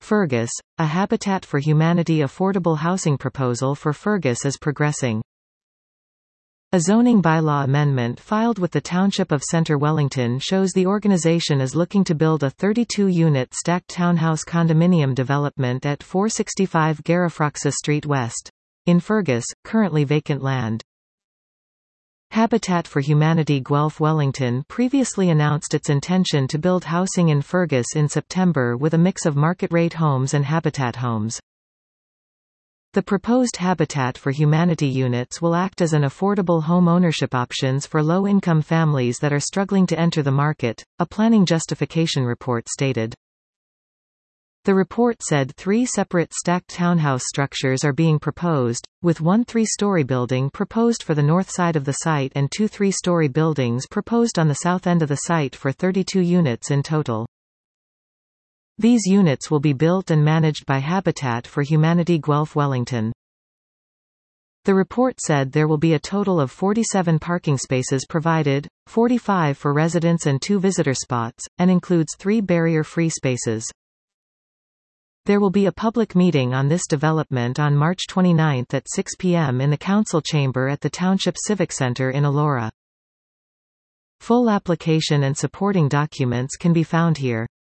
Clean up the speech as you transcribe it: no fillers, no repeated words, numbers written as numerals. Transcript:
Fergus, a Habitat for Humanity affordable housing proposal for Fergus is progressing. A zoning bylaw amendment filed with the Township of Centre Wellington shows the organisation is looking to build a 32-unit stacked townhouse condominium development at 465 Garifroxa Street West. In Fergus, currently vacant land. Habitat for Humanity Guelph Wellington previously announced its intention to build housing in Fergus in September with a mix of market-rate homes and habitat homes. The proposed Habitat for Humanity units will act as an affordable home ownership options for low-income families that are struggling to enter the market, a planning justification report stated. The report said 3 separate stacked townhouse structures are being proposed, with 1 3-story building proposed for the north side of the site and 2 3-story buildings proposed on the south end of the site for 32 units in total. These units will be built and managed by Habitat for Humanity Guelph Wellington. The report said there will be a total of 47 parking spaces provided, 45 for residents and 2 visitor spots, and includes 3 barrier-free spaces. There will be a public meeting on this development on March 29 at 6 p.m. in the Council Chamber at the Township Civic Centre in Elora. Full application and supporting documents can be found here.